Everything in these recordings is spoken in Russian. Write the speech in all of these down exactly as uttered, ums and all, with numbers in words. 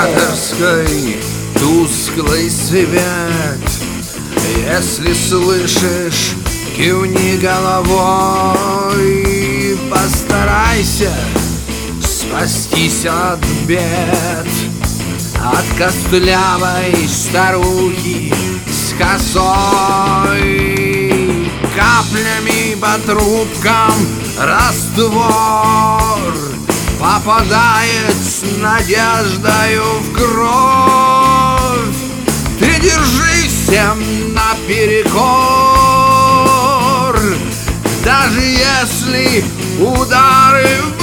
императорской тусклый свет. Если слышишь, кивни головой, постарайся спастись от бед. От костлявой старухи с косой, каплями по трубкам раствор попадает с надеждою в кровь. Ты держись всем наперекор, даже если удары в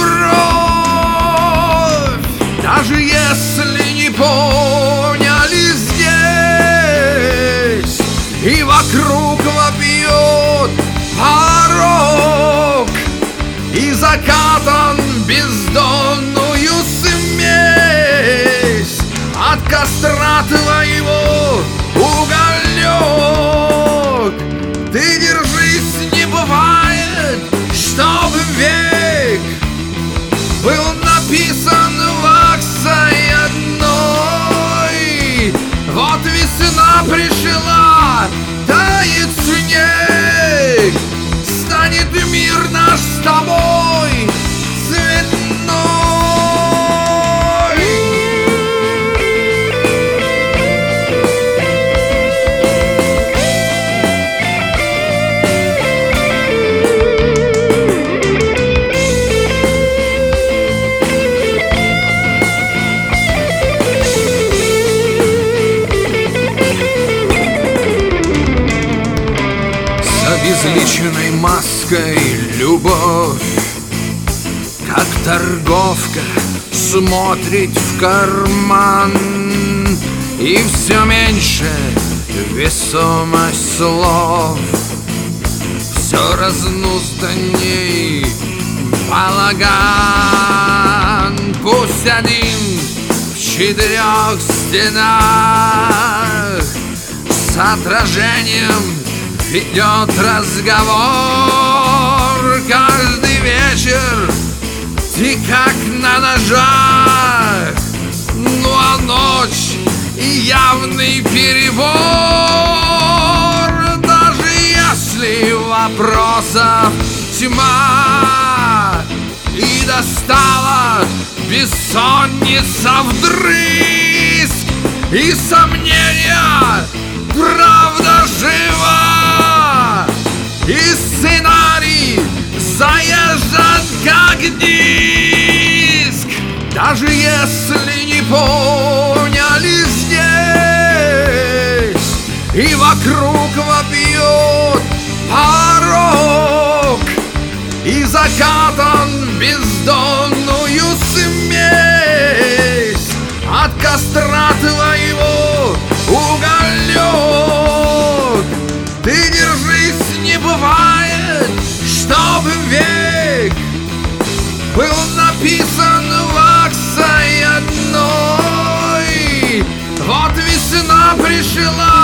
бровь, даже если не поняли здесь, и вокруг вопьет порог, и закатан бездонную смесь от костра твоего уголек. Ты держись, не бывает, чтоб век был написан ваксой одной. Вот весна пришла, тает снег, станет мир наш с тобой цветной. Обезличенной маской любовь, как торговка, смотрит в карман, и все меньше весомость слов, все разнузданней балаган. Пусть один в четырех стенах с отражением ведет разговор каждый вечер, ты как на ножах. Ну а ночь и явный перебор, даже если вопросов тьма и достала бессонница вдрызг, и сомнения правда жива, и сценарий заезжен как диск. Даже если не поняли здесь, и вокруг вопьет порог, и закатан бездонную смесь от костра твоего уголек. Ты держись, не бывает, чтоб век был написан ваксой одной. Вот весна пришла,